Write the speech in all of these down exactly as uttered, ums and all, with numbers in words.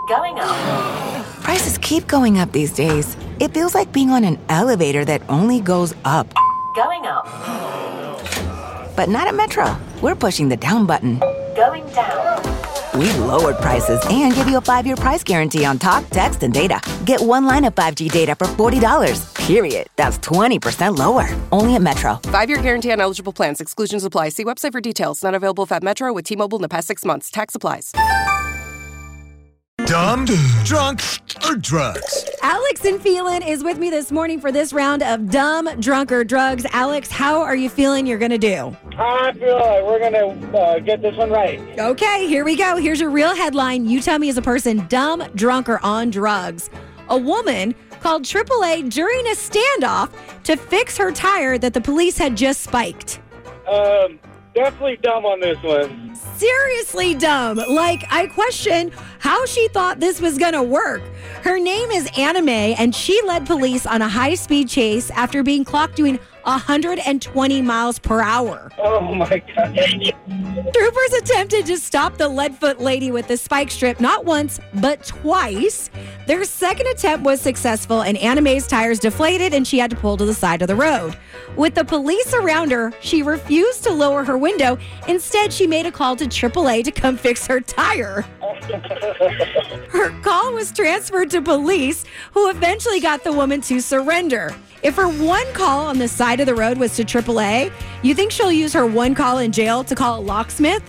Going up. Prices keep going up these days. It feels like being on an elevator that only goes up. Going up. But not at Metro. We're pushing the down button. Going down. We've lowered prices and give you a five-year price guarantee on talk, text, and data. Get one line of five G data for forty dollars. Period. That's twenty percent lower. Only at Metro. Five-year guarantee on eligible plans. Exclusions apply. See website for details. Not available at Metro with T-Mobile in the past six months. Tax applies. Dumb, drunk, or drugs? Alex and Phelan is with me this morning for this round of Dumb, Drunk, or Drugs. Alex, how are you feeling you're going to do? I feel like we're going to uh, get this one right. Okay, here we go. Here's your real headline. You tell me as a person, dumb, drunk, or on drugs. A woman called triple A during a standoff to fix her tire that the police had just spiked. Um, definitely dumb on this one. Seriously dumb. Like, I question how she thought this was going to work. Her name is Anime, and she led police on a high-speed chase after being clocked doing one hundred twenty miles per hour. Oh, my God. Troopers attempted to stop the Leadfoot lady with the spike strip not once, but twice. Their second attempt was successful, and Anime's tires deflated, and she had to pull to the side of the road. With the police around her, she refused to lower her window. Instead, she made a call to triple A to come fix her tire. Her call was transferred to police, who eventually got the woman to surrender. If her one call on the side of the road was to triple A, you think she'll use her one call in jail to call a locksmith?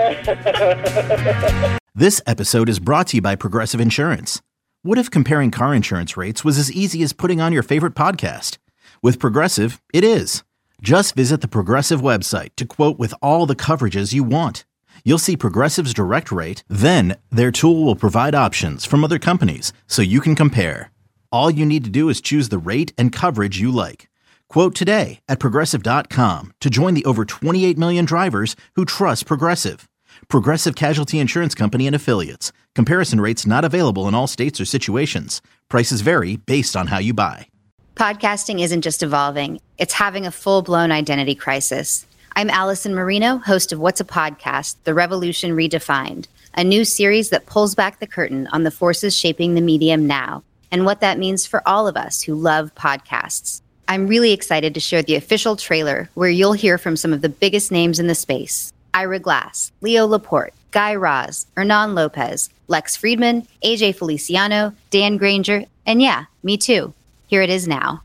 This episode is brought to you by Progressive Insurance. What if comparing car insurance rates was as easy as putting on your favorite podcast? With Progressive, it is. Just visit the Progressive website to quote with all the coverages you want. You'll see Progressive's direct rate, then their tool will provide options from other companies so you can compare. All you need to do is choose the rate and coverage you like. Quote today at Progressive dot com to join the over twenty-eight million drivers who trust Progressive. Progressive Casualty Insurance Company and Affiliates. Comparison rates not available in all states or situations. Prices vary based on how you buy. Podcasting isn't just evolving, it's having a full-blown identity crisis. I'm Allison Marino, host of What's a Podcast? The Revolution Redefined, a new series that pulls back the curtain on the forces shaping the medium now and what that means for all of us who love podcasts. I'm really excited to share the official trailer where you'll hear from some of the biggest names in the space. Ira Glass, Leo Laporte, Guy Raz, Hernan Lopez, Lex Friedman, A J Feliciano, Dan Granger, and yeah, me too. Here it is now.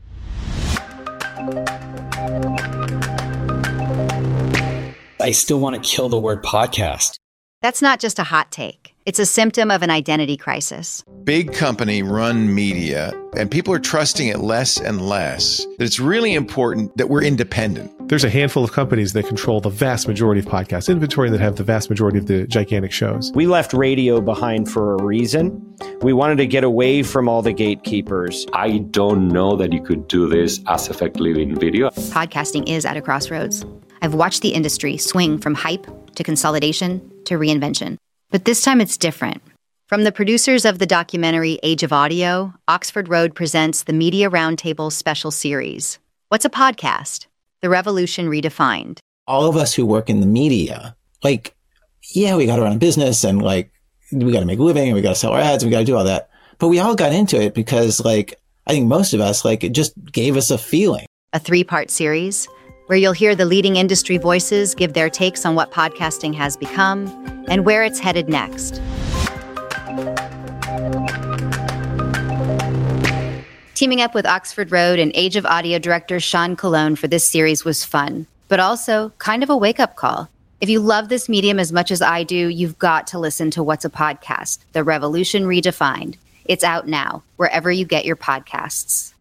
I still want to kill the word podcast. That's not just a hot take. It's a symptom of an identity crisis. Big company run media, and people are trusting it less and less. That it's really important that we're independent. There's a handful of companies that control the vast majority of podcast inventory and that have the vast majority of the gigantic shows. We left radio behind for a reason. We wanted to get away from all the gatekeepers. I don't know that you could do this as effectively in video. Podcasting is at a crossroads. I've watched the industry swing from hype to consolidation to reinvention. But this time it's different. From the producers of the documentary Age of Audio, Oxford Road presents the Media Roundtable special series. What's a podcast? The Revolution Redefined. All of us who work in the media, like, yeah, we got to run a business and like, we got to make a living and we got to sell our ads and we got to do all that. But we all got into it because like, I think most of us, like, it just gave us a feeling. A three-part series where you'll hear the leading industry voices give their takes on what podcasting has become and where it's headed next. Teaming up with Oxford Road and Age of Audio director Sean Colon for this series was fun, but also kind of a wake-up call. If you love this medium as much as I do, you've got to listen to What's a Podcast? The Revolution Redefined. It's out now, wherever you get your podcasts.